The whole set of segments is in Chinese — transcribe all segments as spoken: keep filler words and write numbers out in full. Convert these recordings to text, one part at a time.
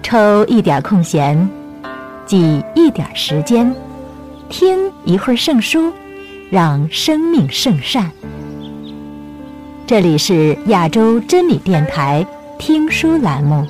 抽一点空闲，挤一点时间，听一会儿圣书，让生命圣善。这里是亚洲真理电台听书栏目。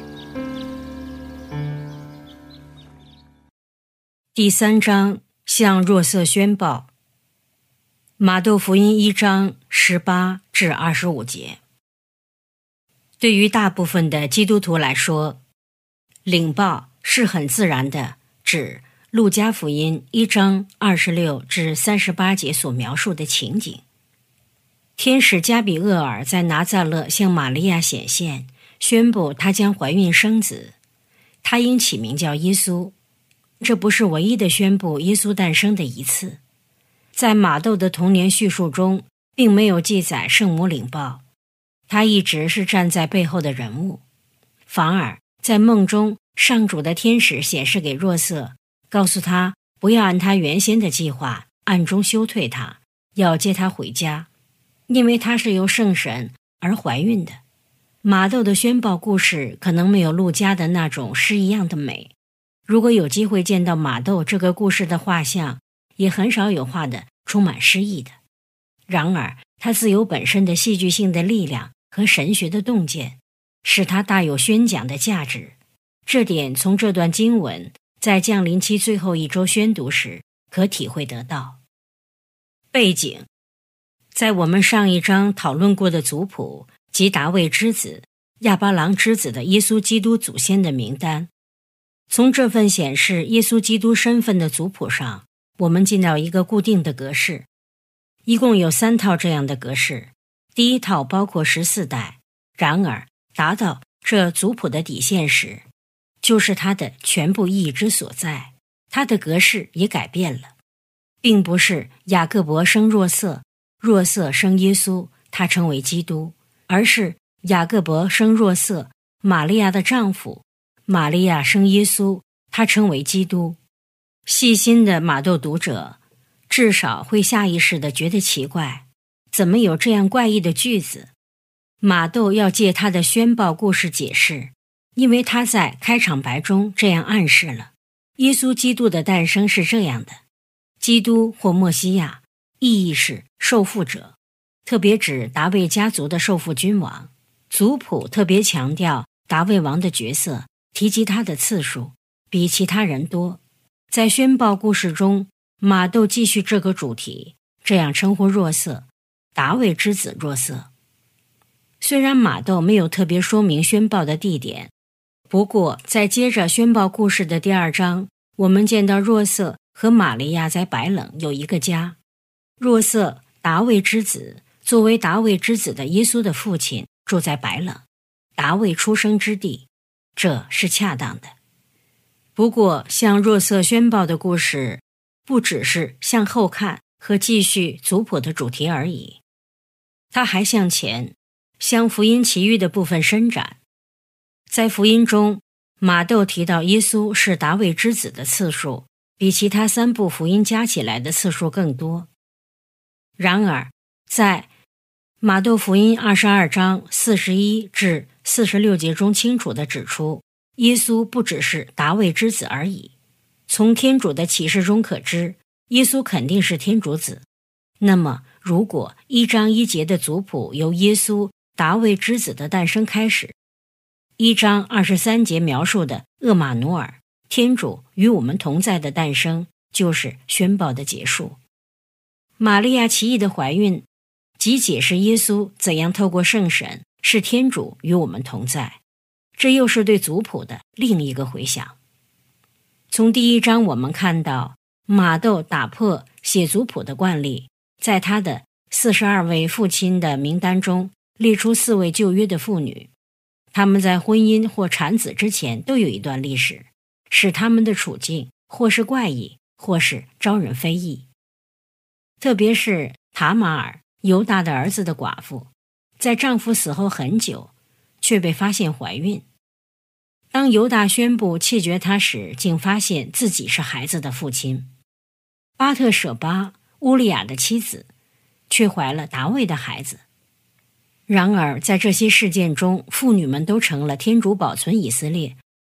第三章，向若瑟宣报。马窦福音一章十八至二十五节。对于大部分的基督徒来说，领报是很自然的，指路加福音一章二十六至三十八节所描述的情景。天使加比厄尔在拿撒勒向玛利亚显现，宣布她将怀孕生子，她应起名叫耶稣。这不是唯一的宣布耶稣诞生的一次。在马窦的童年叙述中，并没有记载圣母领报，她一直是站在背后的人物。反而在梦中，上主的天使显示给若瑟，告诉他不要按他原先的计划暗中休退他，要接他回家，因为他是由圣神而怀孕的。马窦的宣报故事可能没有路加的那种诗一样的美，如果有机会见到马窦这个故事的画像，也很少有画的充满诗意的。然而他自有本身的戏剧性的力量和神学的洞见，使它大有宣讲的价值。这点从这段经文在降临期最后一周宣读时可体会得到。背景，在我们上一章讨论过的族谱及达味之子、亚巴郎之子的耶稣基督祖先的名单，从这份显示耶稣基督身份的族谱上，我们进到一个固定的格式，一共有三套这样的格式。第一套包括十四代，然而达到这族谱的底线时，就是它的全部意义之所在，它的格式也改变了，并不是雅各伯生若瑟，若瑟生耶稣，他称为基督，而是雅各伯生若瑟，玛利亚的丈夫，玛利亚生耶稣，他称为基督。细心的马窦读者至少会下意识地觉得奇怪，怎么有这样怪异的句子？马窦要借他的宣报故事解释，因为他在开场白中这样暗示了耶稣基督的诞生是这样的。基督或默西亚意义是受父者，特别指达味家族的受父君王。族谱特别强调达味王的角色，提及他的次数比其他人多。在宣报故事中，马窦继续这个主题，这样称呼若瑟，达味之子若瑟。虽然马窦没有特别说明宣报的地点，不过在接着宣报故事的第二章，我们见到若瑟和玛利亚在白冷有一个家。若瑟，达味之子，作为达味之子的耶稣的父亲，住在白冷，达味出生之地，这是恰当的。不过向若瑟宣报的故事不只是向后看和继续族谱的主题而已，它还向前向福音其余的部分伸展。在福音中，马窦提到耶稣是达味之子的次数比其他三部福音加起来的次数更多。然而在马窦福音二十二章四十一至四十六节中清楚地指出，耶稣不只是达味之子而已。从天主的启示中可知，耶稣肯定是天主子。那么如果一章一节的族谱由耶稣达味之子的诞生开始，一章二十三节描述的厄马努尔，天主与我们同在的诞生，就是宣报的结束。玛利亚奇异的怀孕，即解释耶稣怎样透过圣神是天主与我们同在，这又是对族谱的另一个回响。从第一章我们看到，马窦打破写族谱的惯例，在他的四十二位父亲的名单中列出四位旧约的妇女，他们在婚姻或产子之前都有一段历史，使他们的处境或是怪异，或是招人非议。特别是塔玛尔，犹大的儿子的寡妇，在丈夫死后很久，却被发现怀孕。当犹大宣布弃绝她时，竟发现自己是孩子的父亲。巴特舍巴，乌利亚的妻子，却怀了达味的孩子。然而在这些事件中，妇女们都成了天主保存以色列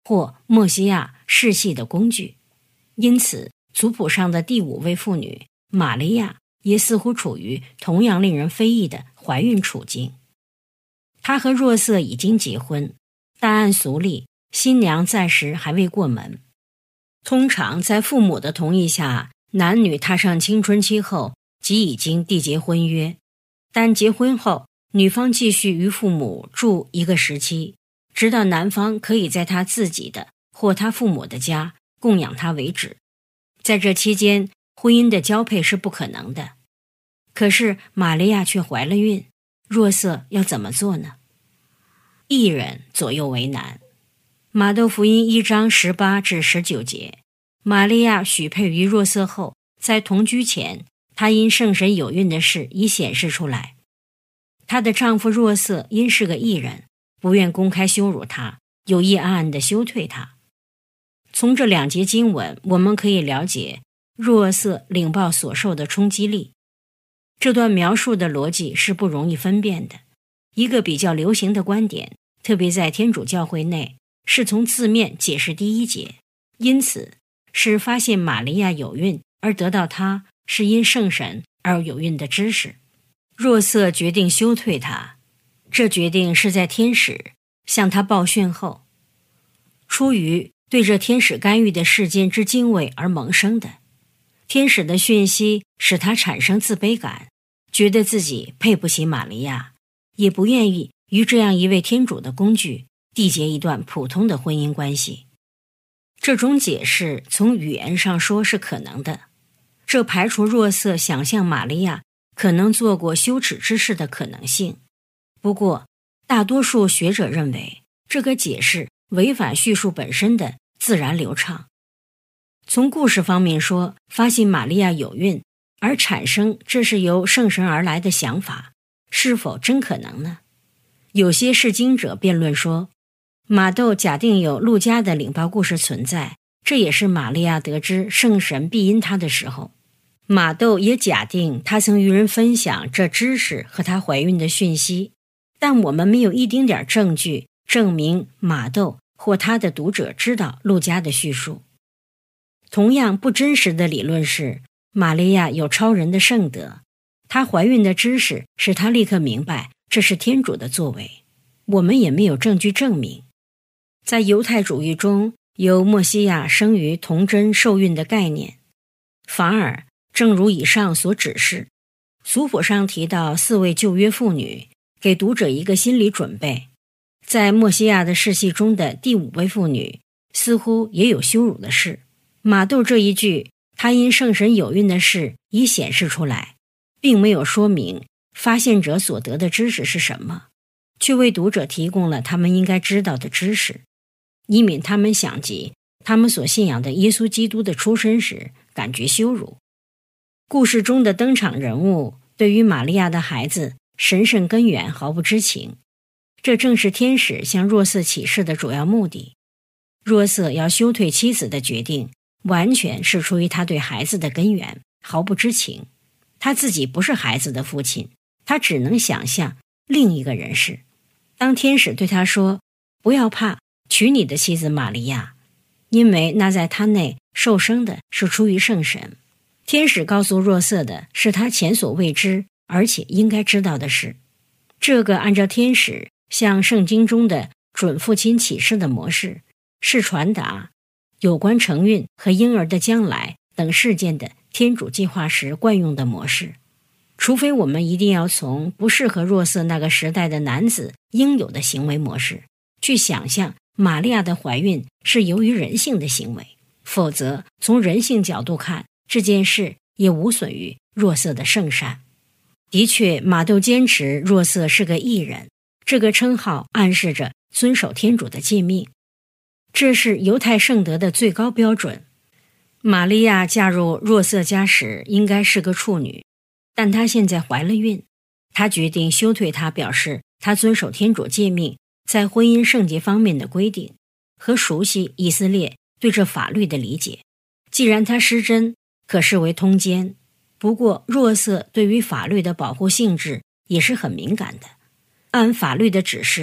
或墨西亚世系的工具。因此，族谱上的第五位妇女玛利亚也似乎处于同样令人非议的怀孕处境。她和若瑟已经结婚，但按俗例，新娘暂时还未过门。通常在父母的同意下，男女踏上青春期后即已经缔结婚约，但结婚后，女方继续与父母住一个时期，直到男方可以在他自己的或他父母的家供养他为止。在这期间，婚姻的交配是不可能的。可是玛利亚却怀了孕，若瑟要怎么做呢？一人左右为难。马窦福音一章十八至十九节，玛利亚许配于若瑟后，在同居前，她因圣神有孕的事已显示出来。她的丈夫若瑟因是个义人，不愿公开羞辱她，有意暗暗地休退她。从这两节经文，我们可以了解若瑟领报所受的冲击力。这段描述的逻辑是不容易分辨的。一个比较流行的观点，特别在天主教会内，是从字面解释第一节，因此是发现玛利亚有孕而得到她是因圣神而有孕的知识。若瑟决定休退她，这决定是在天使向她报讯后，出于对这天使干预的事件之敬畏而萌生的。天使的讯息使他产生自卑感，觉得自己配不起玛利亚，也不愿意与这样一位天主的工具缔结一段普通的婚姻关系。这种解释从语言上说是可能的，这排除若瑟想象玛利亚可能做过羞耻之事的可能性。不过，大多数学者认为这个解释违反叙述本身的自然流畅。从故事方面说，发现玛利亚有孕而产生这是由圣神而来的想法，是否真可能呢？有些释经者辩论说，马窦假定有路加的领报故事存在，这也是玛利亚得知圣神必因她的时候。马窦也假定她曾与人分享这知识和她怀孕的讯息，但我们没有一丁点证据证明马窦或他的读者知道路加的叙述。同样不真实的理论是，玛利亚有超人的圣德，她怀孕的知识使她立刻明白这是天主的作为。我们也没有证据证明。在犹太主义中，有默西亚生于童贞受孕的概念，反而正如以上所指示，族谱上提到四位旧约妇女，给读者一个心理准备。在默西亚的世系中的第五位妇女似乎也有羞辱的事。马窦这一句他因圣神有孕的事已显示出来，并没有说明发现者所得的知识是什么，却为读者提供了他们应该知道的知识，以免他们想及他们所信仰的耶稣基督的出身时感觉羞辱。故事中的登场人物对于玛利亚的孩子神圣根源毫不知情，这正是天使向若瑟启示的主要目的。若瑟要休退妻子的决定完全是出于他对孩子的根源毫不知情，他自己不是孩子的父亲，他只能想象另一个人是。当天使对他说，不要怕，娶你的妻子玛利亚，因为那在他内受生的是出于圣神。天使告诉若瑟的是他前所未知而且应该知道的事。这个按照天使向圣经中的准父亲启示的模式，是传达有关承孕和婴儿的将来等事件的天主计划时惯用的模式。除非我们一定要从不适合若瑟那个时代的男子应有的行为模式去想象玛利亚的怀孕是由于人性的行为，否则从人性角度看，这件事也无损于若瑟的圣善。的确，马窦坚持若瑟是个义人，这个称号暗示着遵守天主的诫命，这是犹太圣德的最高标准。玛利亚嫁入若瑟家时应该是个处女，但她现在怀了孕，她决定休退她，表示她遵守天主诫命在婚姻圣洁方面的规定和熟悉以色列对这法律的理解。既然她失贞，可视为通奸。不过若瑟对于法律的保护性质也是很敏感的。按法律的指示，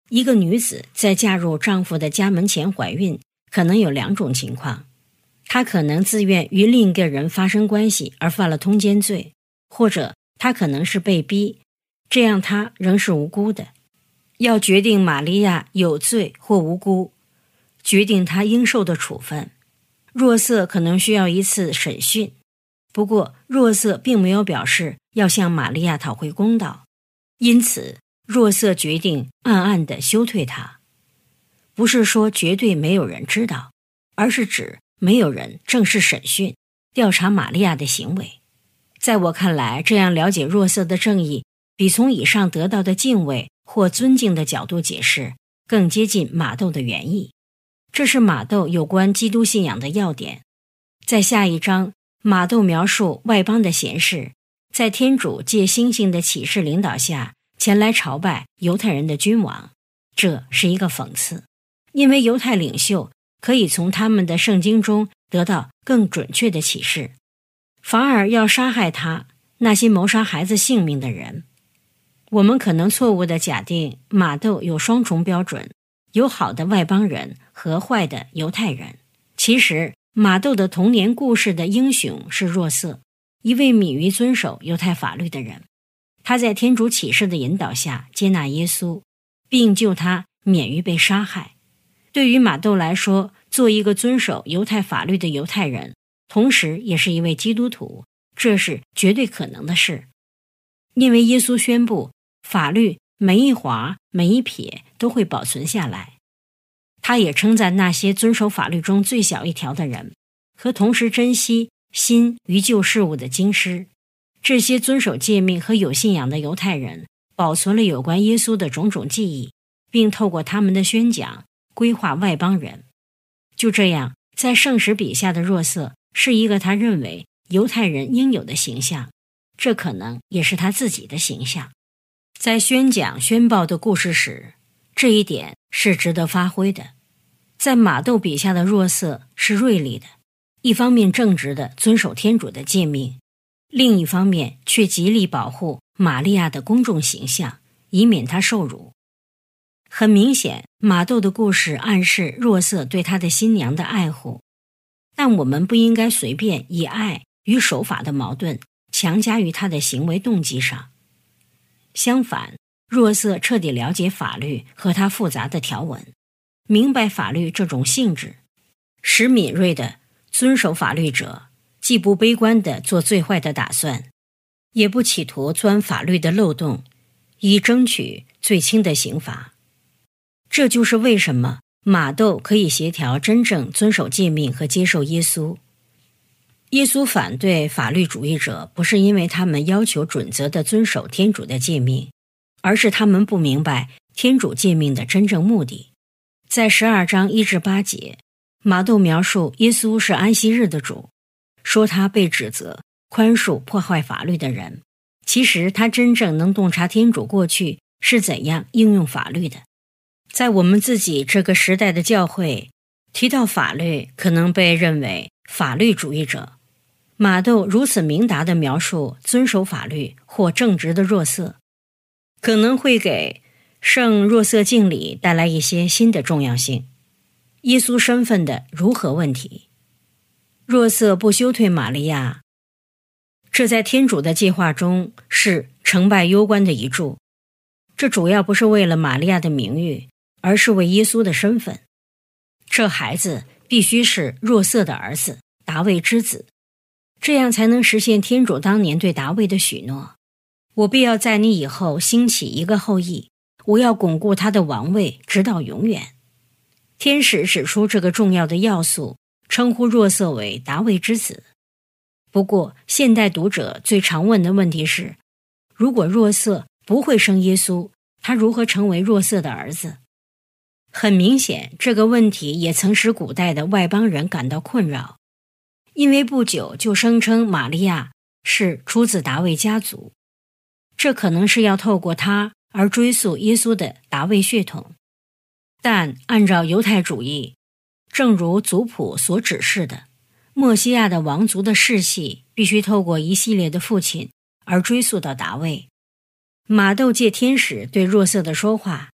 一个女子在嫁入丈夫的家门前怀孕，可能有两种情况：她可能自愿与另一个人发生关系而犯了通奸罪，或者她可能是被逼，这样她仍是无辜的。要决定玛利亚有罪或无辜，决定她应受的处分，若瑟可能需要一次审讯。不过若瑟并没有表示要向玛利亚讨回公道，因此若瑟决定暗暗地休退她。不是说绝对没有人知道，而是指没有人正式审讯调查玛利亚的行为。在我看来，这样了解若瑟的正义，比从以上得到的敬畏或尊敬的角度解释更接近马窦的原意。这是马窦有关基督信仰的要点。在下一章，马窦描述外邦的贤士在天主借星星的启示领导下前来朝拜犹太人的君王，这是一个讽刺，因为犹太领袖可以从他们的圣经中得到更准确的启示，反而要杀害他那些谋杀孩子性命的人。我们可能错误地假定马窦有双重标准，有好的外邦人和坏的犹太人。其实马窦的童年故事的英雄是若瑟，一位敏于遵守犹太法律的人。他在天主启示的引导下接纳耶稣，并救他免于被杀害。对于马窦来说，做一个遵守犹太法律的犹太人，同时也是一位基督徒，这是绝对可能的事。因为耶稣宣布，法律每一划每一撇都会保存下来。他也称赞那些遵守法律中最小一条的人，和同时珍惜新与旧事物的经师。这些遵守诫命和有信仰的犹太人保存了有关耶稣的种种记忆，并透过他们的宣讲规划外邦人。就这样，在圣使笔下的若瑟是一个他认为犹太人应有的形象，这可能也是他自己的形象。在宣讲宣报的故事时，这一点是值得发挥的。在马窦笔下的若瑟是锐利的，一方面正直地遵守天主的诫命，另一方面却极力保护玛利亚的公众形象，以免她受辱。很明显，马窦的故事暗示若瑟对他的新娘的爱护，但我们不应该随便以爱与守法的矛盾强加于他的行为动机上。相反，若瑟彻底了解法律和它复杂的条文，明白法律这种性质，使敏锐的遵守法律者既不悲观地做最坏的打算，也不企图钻法律的漏洞，以争取最轻的刑罚。这就是为什么马窦可以协调真正遵守诫命和接受耶稣。耶稣反对法律主义者，不是因为他们要求准则地遵守天主的诫命，而是他们不明白天主诫命的真正目的。在十二章一至八节，马窦描述耶稣是安息日的主，说他被指责宽恕破坏法律的人，其实他真正能洞察天主过去是怎样应用法律的。在我们自己这个时代的教会，提到法律可能被认为法律主义者。马窦如此明达地描述遵守法律或正直的若瑟，可能会给圣若瑟敬礼带来一些新的重要性。耶稣身份的如何问题。若瑟不休退玛利亚，这在天主的计划中是成败攸关的一注。这主要不是为了玛利亚的名誉，而是为耶稣的身份。这孩子必须是若瑟的儿子，达味之子，这样才能实现天主当年对达味的许诺：我必要在你以后兴起一个后裔，我要巩固他的王位直到永远。天使指出这个重要的要素，称呼若瑟为达味之子。不过现代读者最常问的问题是，如果若瑟不会生耶稣，他如何成为若瑟的儿子？很明显，这个问题也曾使古代的外邦人感到困扰，因为不久就声称玛利亚是出自达味家族，这可能是要透过他而追溯耶稣的达味血统。但按照犹太主义，正如族谱所指示的，默西亚的王族的世系必须透过一系列的父亲而追溯到达味。马窦借天使对若瑟的说话，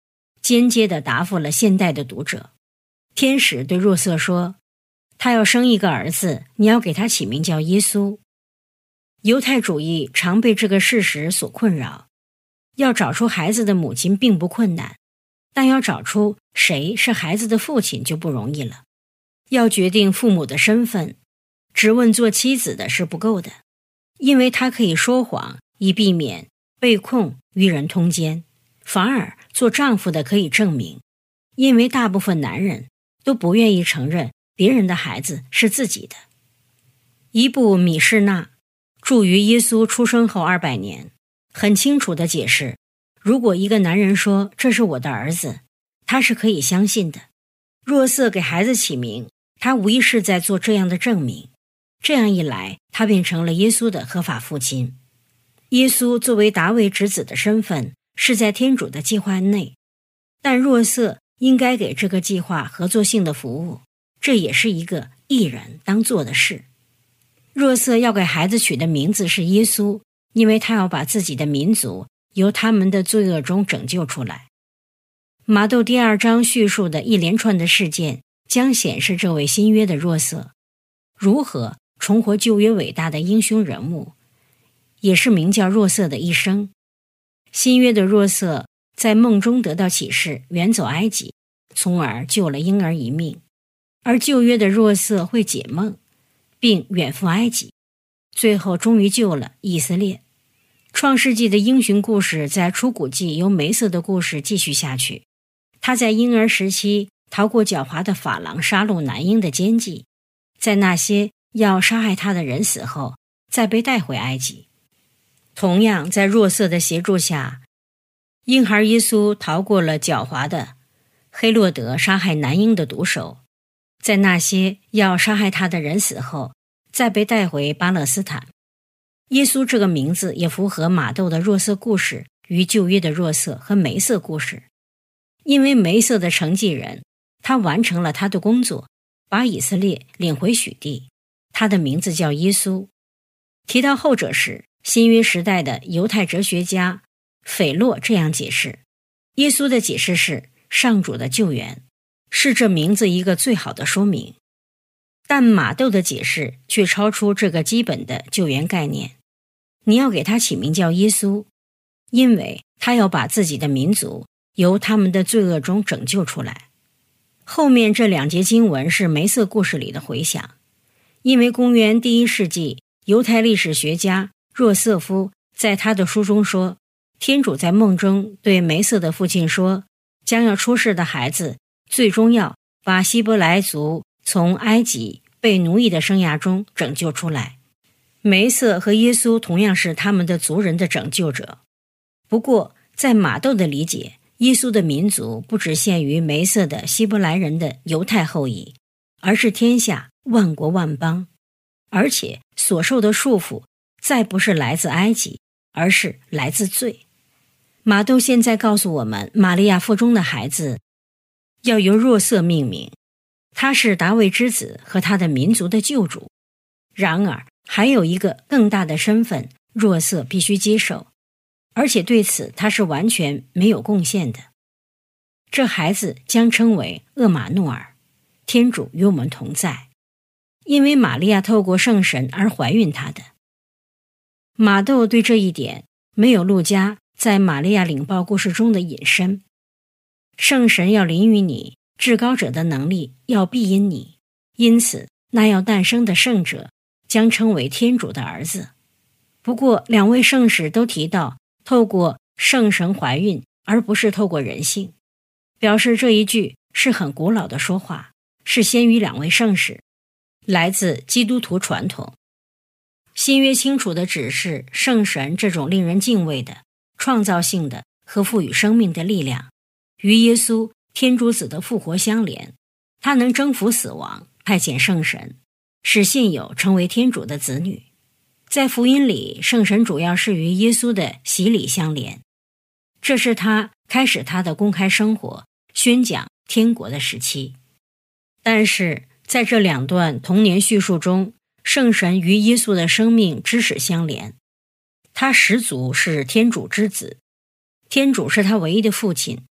间接地答复了现代的读者。天使对若瑟说，他要生一个儿子，你要给他起名叫耶稣。犹太主义常被这个事实所困扰，要找出孩子的母亲并不困难，但要找出谁是孩子的父亲就不容易了。要决定父母的身份，只问做妻子的是不够的，因为他可以说谎以避免被控与人通奸，反而做丈夫的可以证明，因为大部分男人都不愿意承认别人的孩子是自己的。伊布米士纳著于耶稣出生后二百年，很清楚地解释，如果一个男人说这是我的儿子，他是可以相信的。若瑟给孩子起名，他无疑是在做这样的证明，这样一来，他便成了耶稣的合法父亲。耶稣作为达味之子的身份是在天主的计划内，但若瑟应该给这个计划合作性的服务，这也是一个义人当做的事。若瑟要给孩子取的名字是耶稣，因为他要把自己的民族由他们的罪恶中拯救出来。马窦第二章叙述的一连串的事件将显示这位新约的若瑟如何重活旧约伟大的英雄人物，也是名叫若瑟的一生。新约的若瑟在梦中得到启示，远走埃及，从而救了婴儿一命；而旧约的若瑟会解梦，并远赴埃及，最后终于救了以色列。创世纪的英雄故事在出谷记由梅瑟的故事继续下去，他在婴儿时期逃过狡猾的法郎杀戮男婴的奸计，在那些要杀害他的人死后，再被带回埃及。同样在若瑟的协助下，婴孩耶稣逃过了狡猾的黑洛德杀害男婴的毒手，在那些要杀害他的人死后，再被带回巴勒斯坦。耶稣这个名字也符合马窦的若瑟故事与旧约的若瑟和梅瑟故事。因为梅瑟的承继人，他完成了他的工作，把以色列领回许地，他的名字叫耶稣。提到后者时，新约时代的犹太哲学家斐洛这样解释，耶稣的解释是上主的救援，是这名字一个最好的说明。但马窦的解释却超出这个基本的救援概念。你要给他起名叫耶稣，因为他要把自己的民族由他们的罪恶中拯救出来。后面这两节经文是梅瑟故事里的回响，因为公元第一世纪犹太历史学家若瑟夫在他的书中说，天主在梦中对梅瑟的父亲说，将要出世的孩子最终要把希伯来族从埃及被奴役的生涯中拯救出来。梅瑟和耶稣同样是他们的族人的拯救者。不过在马窦的理解，耶稣的民族不只限于梅瑟的希伯来人的犹太后裔，而是天下万国万邦，而且所受的束缚再不是来自埃及，而是来自罪。马窦现在告诉我们，玛利亚腹中的孩子要由若瑟命名，他是达味之子和他的民族的救主。然而还有一个更大的身份，若瑟必须接受，而且对此他是完全没有贡献的。这孩子将称为厄马诺尔，天主与我们同在，因为玛利亚透过圣神而怀孕他的。马窦对这一点没有路加在玛利亚领报故事中的引申。圣神要临于你，至高者的能力要庇荫你，因此那要诞生的圣者将称为天主的儿子。不过两位圣使都提到透过圣神怀孕，而不是透过人性，表示这一句是很古老的说话，是先于两位圣使，来自基督徒传统。新约清楚地指示圣神这种令人敬畏的创造性的和赋予生命的力量与耶稣天主子的复活相连，他能征服死亡，派遣圣神，使信友成为天主的子女。在福音里，圣神主要是与耶稣的洗礼相连，这是他开始他的公开生活，宣讲天国的时期。但是在这两段童年叙述中，圣神与耶稣的生命知识相连，他始祖是天主之子，天主是他唯一的父亲，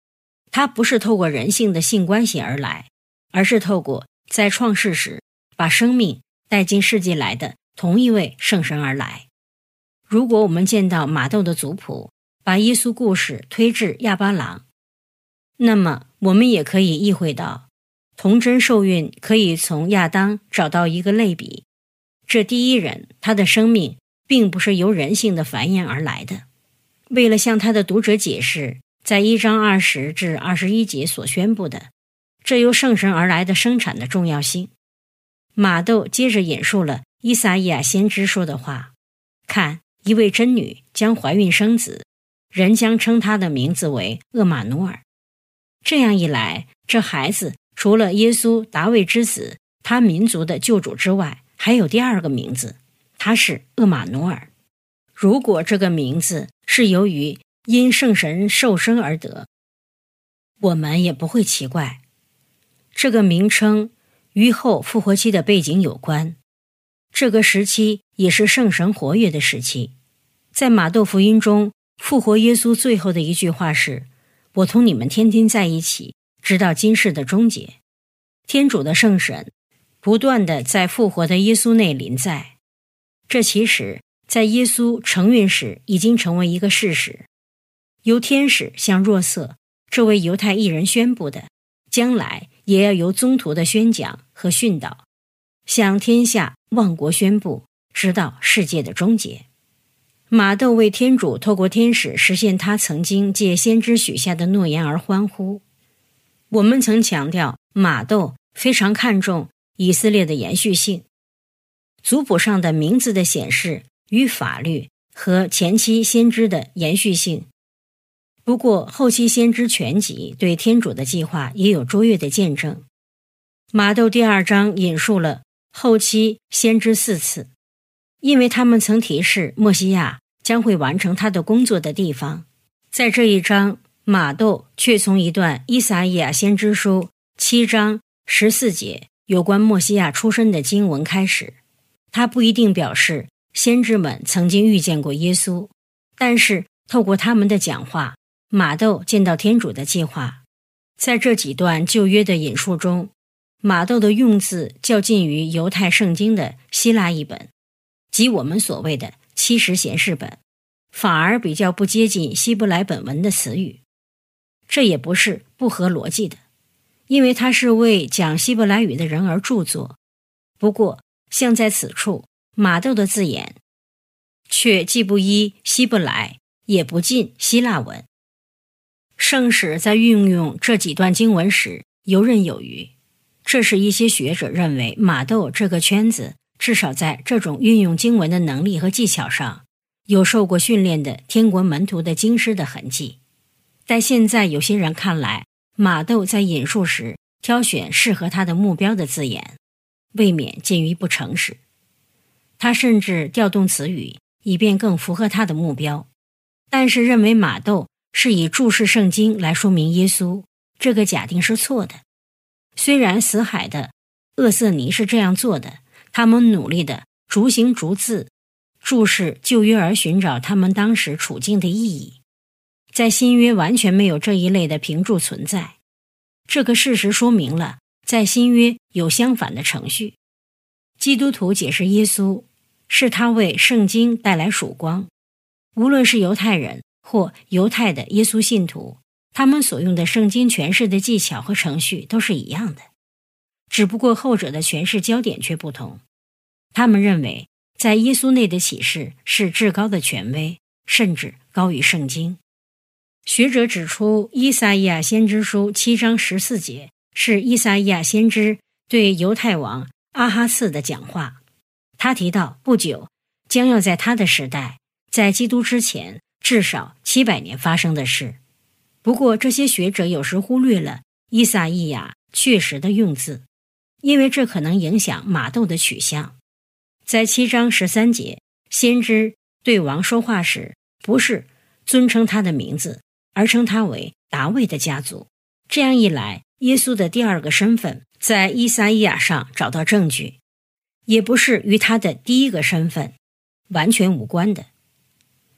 它不是透过人性的性关系而来，而是透过在创世时把生命带进世界来的同一位圣神而来。如果我们见到马窦的族谱把耶稣故事推至亚巴郎，那么我们也可以意会到，童贞受孕可以从亚当找到一个类比。这第一人，他的生命并不是由人性的繁衍而来的。为了向他的读者解释在一章二十至二十一节所宣布的这由圣神而来的生产的重要性，马窦接着引述了依撒意亚先知说的话：看，一位真女将怀孕生子，人将称他的名字为厄玛努尔。这样一来，这孩子除了耶稣达卫之子，他民族的救主之外，还有第二个名字，他是厄玛努尔。如果这个名字是由于因圣神受生而得，我们也不会奇怪。这个名称与后复活期的背景有关，这个时期也是圣神活跃的时期。在马窦福音中，复活耶稣最后的一句话是：我同你们天天在一起，直到今世的终结。天主的圣神不断地在复活的耶稣内临在，这其实在耶稣承运时已经成为一个事实。由天使向若瑟这位犹太艺人宣布的，将来也要由宗徒的宣讲和训导，向天下万国宣布，直到世界的终结。马窦为天主透过天使实现他曾经借先知许下的诺言而欢呼。我们曾强调，马窦非常看重以色列的延续性，族谱上的名字的显示与法律和前期先知的延续性。不过后期先知全集对天主的计划也有卓越的见证。马窦第二章引述了后期先知四次，因为他们曾提示默西亚将会完成他的工作的地方。在这一章，马窦却从一段依撒意亚先知书七章十四节有关默西亚出身的经文开始。他不一定表示先知们曾经遇见过耶稣，但是透过他们的讲话，马窦见到天主的计划。在这几段旧约的引述中，马窦的用字较近于犹太圣经的希腊译本，即我们所谓的七十贤士本，反而比较不接近希伯来本文的词语。这也不是不合逻辑的，因为他是为讲希伯来语的人而著作。不过像在此处，马窦的字眼却既不依希伯来，也不近希腊文。圣史在运用这几段经文时游刃有余，这是一些学者认为马窦这个圈子至少在这种运用经文的能力和技巧上有受过训练的天国门徒的经师的痕迹。但现在有些人看来，马窦在引述时挑选适合他的目标的字眼，未免近于不诚实。他甚至调动词语，以便更符合他的目标。但是认为马窦是以注释圣经来说明耶稣，这个假定是错的。虽然死海的厄瑟尼是这样做的，他们努力的逐行逐字注释旧约而寻找他们当时处境的意义，在新约完全没有这一类的评注存在。这个事实说明了在新约有相反的程序。基督徒解释耶稣，是他为圣经带来曙光。无论是犹太人或犹太的耶稣信徒，他们所用的圣经诠释的技巧和程序都是一样的，只不过后者的诠释焦点却不同。他们认为在耶稣内的启示是至高的权威，甚至高于圣经。学者指出，依撒意亚先知书七章十四节是依撒意亚先知对犹太王阿哈次的讲话。他提到不久将要在他的时代，在基督之前至少七百年发生的事。不过这些学者有时忽略了依撒意亚确实的用字，因为这可能影响马窦的取向。在七章十三节，先知对王说话时，不是尊称他的名字，而称他为达卫的家族。这样一来，耶稣的第二个身份在依撒意亚上找到证据，也不是与他的第一个身份完全无关的。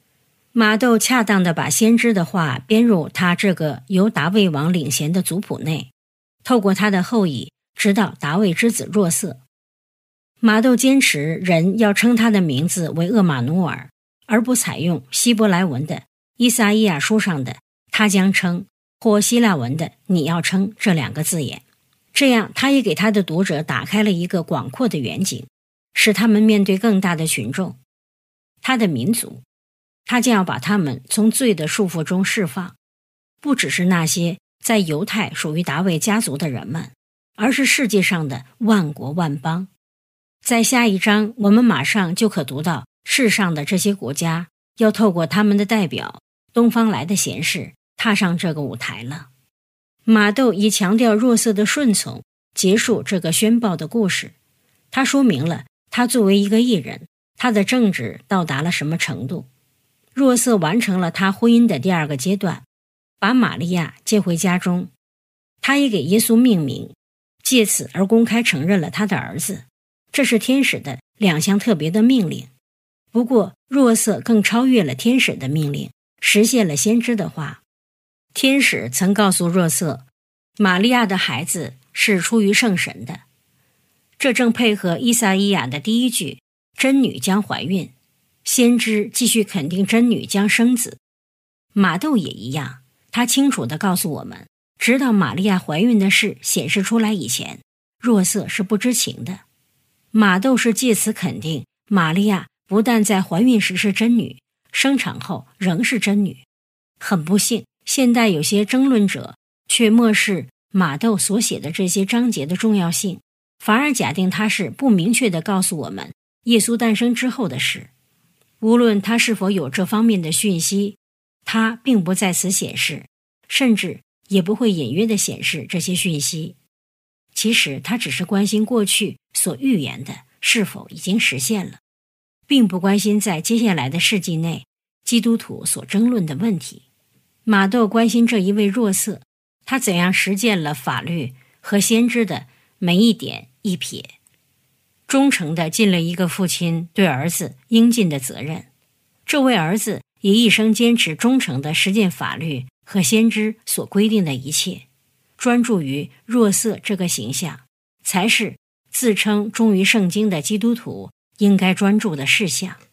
马窦恰当地把先知的话编入他这个由达味王领衔的族谱内，透过他的后裔直到达味之子若瑟。马窦坚持人要称他的名字为厄玛努尔，而不采用希伯来文的依撒意亚书上的他将称或希腊文的你要称这两个字眼。这样他也给他的读者打开了一个广阔的远景，使他们面对更大的群众，他的民族。他将要把他们从罪的束缚中释放，不只是那些在犹太属于达味家族的人们，而是世界上的万国万邦。在下一章，我们马上就可读到世上的这些国家要透过他们的代表东方来的贤士踏上这个舞台了。马窦以强调若瑟的顺从结束这个宣报的故事，他说明了他作为一个艺人，他的正直到达了什么程度。若瑟完成了他婚姻的第二个阶段，把玛利亚接回家中，他也给耶稣命名，借此而公开承认了他的儿子。这是天使的两项特别的命令。不过若瑟更超越了天使的命令，实现了先知的话。天使曾告诉若瑟，玛利亚的孩子是出于圣神的，这正配合依撒意亚的第一句真女将怀孕。先知继续肯定真女将生子。马窦也一样，他清楚地告诉我们，直到玛利亚怀孕的事显示出来以前，若瑟是不知情的。马窦是借此肯定玛利亚不但在怀孕时是真女，生产后仍是真女。很不幸，现代有些争论者却漠视马窦所写的这些章节的重要性，反而假定他是不明确地告诉我们耶稣诞生之后的事。无论他是否有这方面的讯息，他并不在此显示，甚至也不会隐约地显示这些讯息。其实他只是关心过去所预言的是否已经实现了，并不关心在接下来的世纪内基督徒所争论的问题。马窦关心这一位若瑟，他怎样实践了法律和先知的每一点一撇，忠诚地尽了一个父亲对儿子应尽的责任。这位儿子也一生坚持忠诚地实践法律和先知所规定的一切，专注于若瑟这个形象，才是自称忠于圣经的基督徒应该专注的事项。